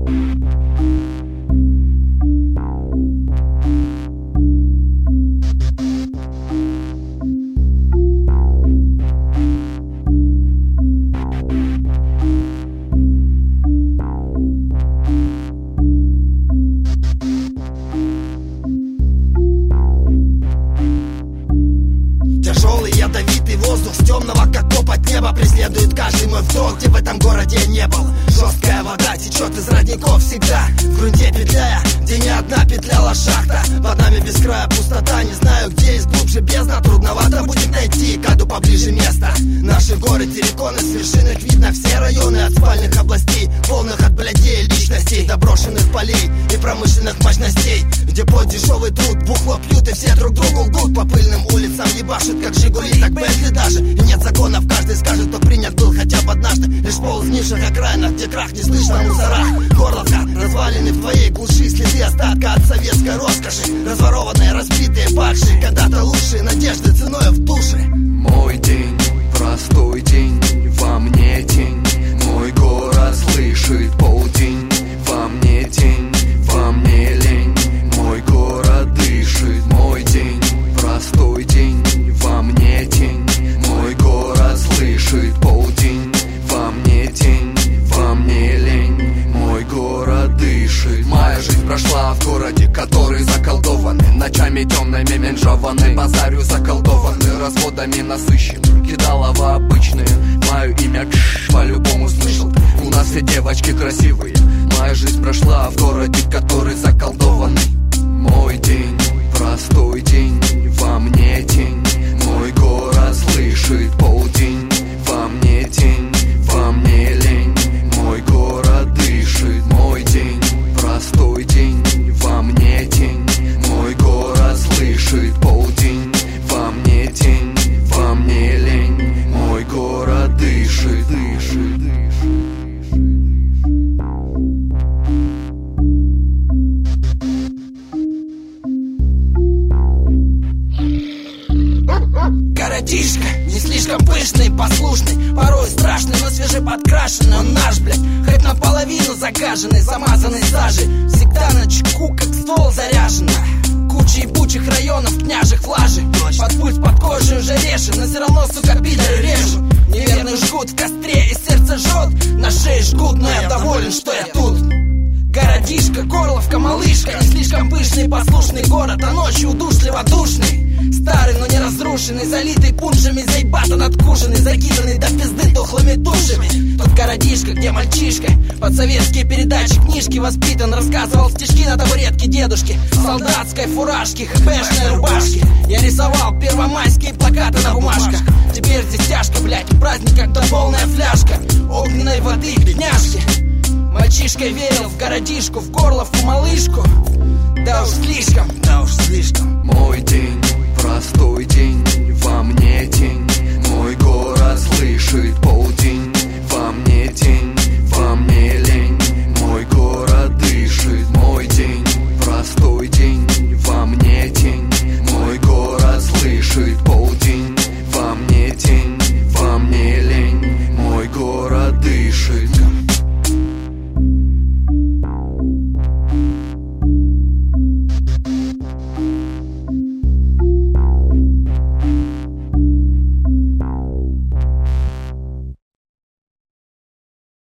Тяжелый ядовитый воздух с темного, как копоть неба, преследует каждый мой вдох, где в этом городе не был. Жесткая вода течет из родников всегда, в грунте петляя, где не одна петляла шахта. Под нами без края пустота, не знаю, где есть глубже бездна. Трудновато будет найти к аду поближе место. Наши горы, терриконы, с вершин их видно все районы, от спальных областей, полных от блядей личностей, до брошенных полей и промышленных мощностей, где под дешевый труд бухло пьют и все друг другу лгут. По пыльным улицам ебашут, как Жигули, так Бентли даже. И нет законов, каждый скажет, кто принят был хотя бы однажды. Лишь ползнивших окраинах, где крах не слышно в мусорах. Горловка, развалины в твоей глуши, следы остатка от советской роскоши. Разворованные, разбитые, падшие, когда-то лучшие надежды ценой в душе. Мой день, простой день, во мне тень. Мой город слышит полдень, во мне тень, во мне лень. Мой город дышит, мой день, простой день, во мне тень. Мой город слышит полдень, во мне тень, во мне лень. Мой город дышит. Моя жизнь прошла в городе, который заколдованы, ночами темными менжованный, базарю заколдованный, разводами насыщенный, кидалово обычные. Мое имя по-любому слышал. У нас все девочки красивые. Моя жизнь прошла в городе, который заколдованный. Мой день, простой день, во мне тень. Мой город слышит полдень, во мне тень, во мне лень. Мой город дышит, мой день, простой день, во мне тень. Мой город слышит полдень, во мне тень, во мне лень. Мой город дышит, дышит, дышит. Городишко, не слишком пышный, послушный, порой страшный, но свежеподкрашенный. Он наш, блядь, хоть наполовину загаженный, замазанный сажей, всегда на чеку, как ствол заряжен. Куча ебучих районов, княжих флажи, под пульс, под кожей уже режем, но все равно, сука, пидоры режут. Неверный жгут в костре и сердце жжет, на шее жгут, но я доволен, что я тут. Городишко, горловка, малышка, не слишком пышный, послушный город, а ночью удушливо душный. Старый, но не разрушенный, залитый пуншами, заебато надкушенный, закиданный до пизды тухлыми душами. Тот городишко, где мальчишка под советские передачи, книжки воспитан, рассказывал стишки на табуретке дедушки, в солдатской фуражке, хэпэшной рубашке. Я рисовал первомайские плакаты на бумажках. Теперь здесь тяжко, блядь, праздник, когда полная фляжка огненной воды, бедняжки. Мальчишкой верил в городишку, в горловку, малышку. Да уж слишком, да уж слишком. Мой день, простой день, во мне тень. Мой город слышит полдень, во мне тень.